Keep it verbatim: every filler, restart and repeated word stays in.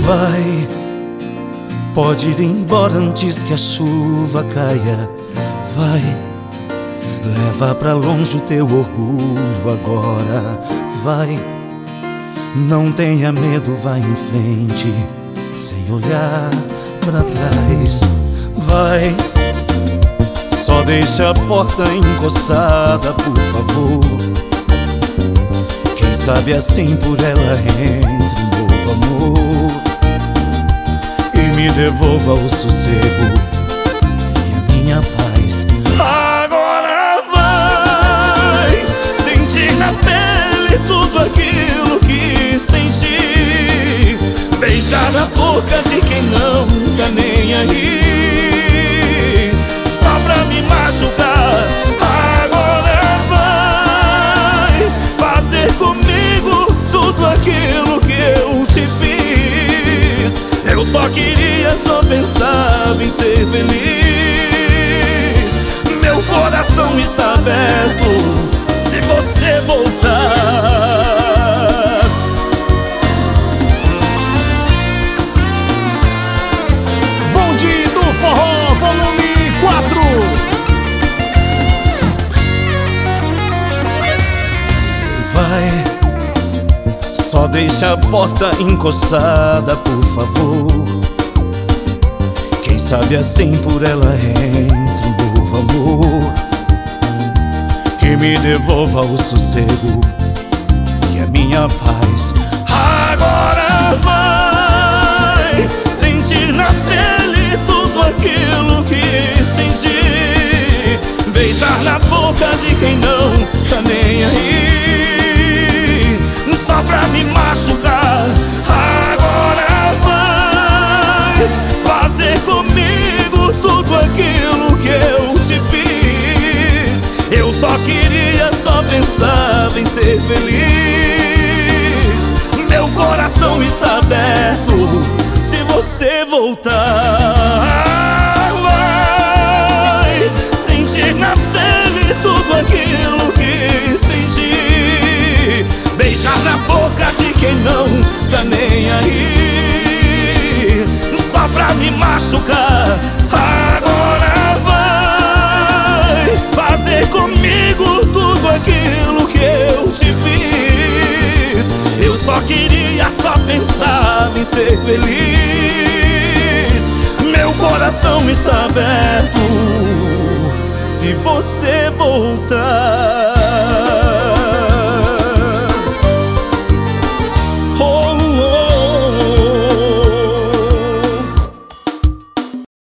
Vai, pode ir embora antes que a chuva caia. Vai, leva pra longe o teu orgulho agora. Vai, não tenha medo, vai em frente, sem olhar pra trás. Vai, só deixa a porta encoçada, por favor. Quem sabe assim por ela entra um novo amor e me devolva o sossego e a minha paz. Agora vai sentir na pele tudo aquilo que senti, beijar na boca de quem não tá nem aí, só pra me machucar. Agora vai fazer comigo tudo aquilo que eu te fiz. Eu só queria, só pensava em ser feliz. Meu coração está aberto se você voltar. Bonde do Forró, volume quatro. Vai, só deixa a porta encoçada, por favor. Quem sabe assim por ela entra um novo amor e me devolva o sossego e a minha paz. Agora vai sentir na pele tudo aquilo que senti, beijar na boca de quem não tá nem aí, só pra me machucar. Agora vai fazer comigo tudo aquilo que eu te fiz. Eu só queria, só pensava em ser feliz. Meu coração está aberto se você voltar. Vai sentir na pele tudo aquilo que senti, beijar na boca de quem não tá nem aí, só pra me machucar. Agora vai fazer comigo tudo aquilo que eu te fiz. Eu só queria, só pensava em ser feliz. Meu coração está aberto se você voltar.